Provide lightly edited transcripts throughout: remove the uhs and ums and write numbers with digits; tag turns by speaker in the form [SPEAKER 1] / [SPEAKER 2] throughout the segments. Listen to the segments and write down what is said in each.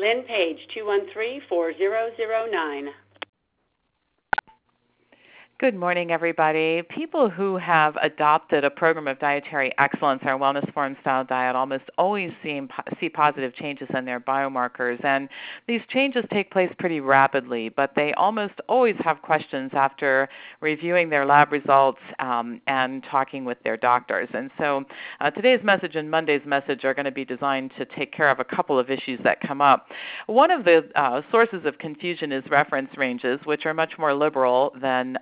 [SPEAKER 1] Lynn Page, 213-4009.
[SPEAKER 2] Good morning, everybody. People who have adopted a program of dietary excellence or wellness form style diet almost always see positive changes in their biomarkers, and these changes take place pretty rapidly, but they almost always have questions after reviewing their lab results and talking with their doctors. And so today's message and Monday's message are going to be designed to take care of a couple of issues that come up. One of the sources of confusion is reference ranges, which are much more liberal than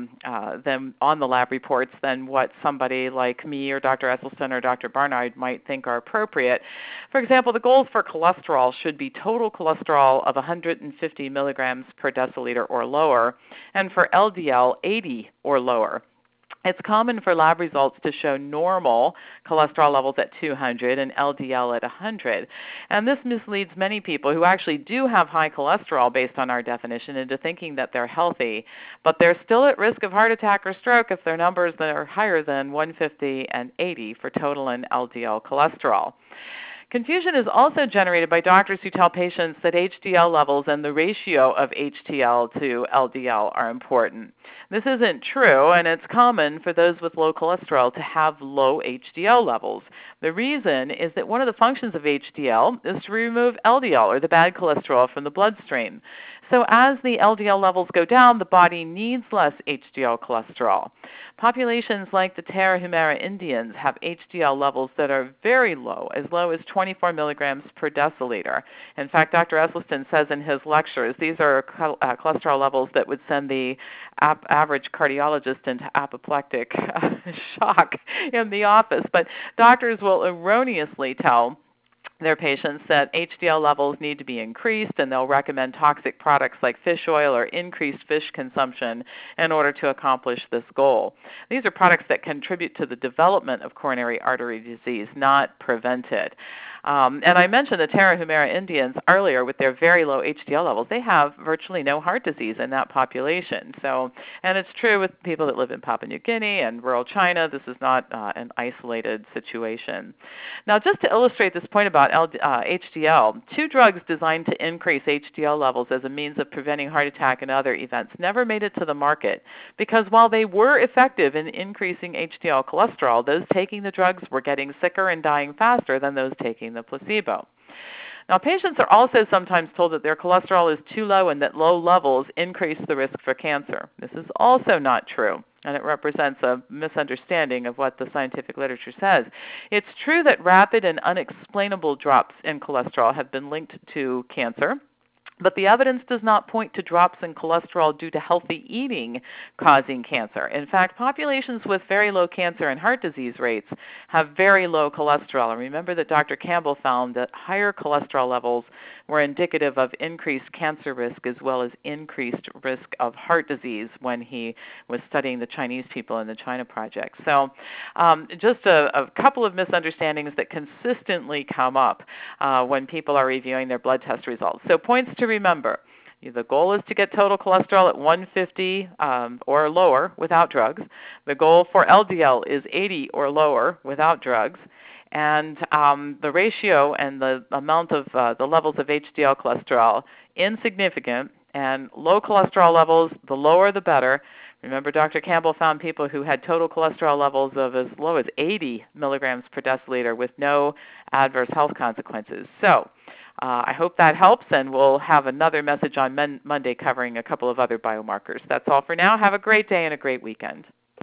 [SPEAKER 2] on the lab reports than what somebody like me or Dr. Esselstyn or Dr. Barnard might think are appropriate. For example, the goals for cholesterol should be total cholesterol of 150 milligrams per deciliter or lower, and for LDL, 80 or lower. It's common for lab results to show normal cholesterol levels at 200 and LDL at 100. And this misleads many people who actually do have high cholesterol based on our definition into thinking that they're healthy, but they're still at risk of heart attack or stroke if their numbers are higher than 150 and 80 for total and LDL cholesterol. Confusion is also generated by doctors who tell patients that HDL levels and the ratio of HDL to LDL are important. This isn't true, and it's common for those with low cholesterol to have low HDL levels. The reason is that one of the functions of HDL is to remove LDL, or the bad cholesterol, from the bloodstream. So as the LDL levels go down, the body needs less HDL cholesterol. Populations like the Tarahumara Indians have HDL levels that are very low as 24 milligrams per deciliter. In fact, Dr. Esselstyn says in his lectures, these are cholesterol levels that would send the average cardiologist into apoplectic shock in the office. But doctors will erroneously tell their patients that HDL levels need to be increased, and they'll recommend toxic products like fish oil or increased fish consumption in order to accomplish this goal. These are products that contribute to the development of coronary artery disease, not prevent it. And I mentioned the Tarahumara Indians earlier with their very low HDL levels. They have virtually no heart disease in that population. So, and it's true with people that live in Papua New Guinea and rural China. This is not an isolated situation. Now, just to illustrate this point about HDL, two drugs designed to increase HDL levels as a means of preventing heart attack and other events never made it to the market because while they were effective in increasing HDL cholesterol, those taking the drugs were getting sicker and dying faster than those taking the placebo. Now, patients are also sometimes told that their cholesterol is too low and that low levels increase the risk for cancer. This is also not true, and it represents a misunderstanding of what the scientific literature says. It's true that rapid and unexplainable drops in cholesterol have been linked to cancer, but the evidence does not point to drops in cholesterol due to healthy eating causing cancer. In fact, populations with very low cancer and heart disease rates have very low cholesterol. And remember that Dr. Campbell found that higher cholesterol levels were indicative of increased cancer risk as well as increased risk of heart disease when he was studying the Chinese people in the China Project. So just a couple of misunderstandings that consistently come up when people are reviewing their blood test results. So points to remember. The goal is to get total cholesterol at 150 or lower without drugs. The goal for LDL is 80 or lower without drugs. And the ratio and the amount of the levels of HDL cholesterol, insignificant, and low cholesterol levels, the lower the better. Remember, Dr. Campbell found people who had total cholesterol levels of as low as 80 milligrams per deciliter with no adverse health consequences. So I hope that helps, and we'll have another message on Monday covering a couple of other biomarkers. That's all for now. Have a great day and a great weekend.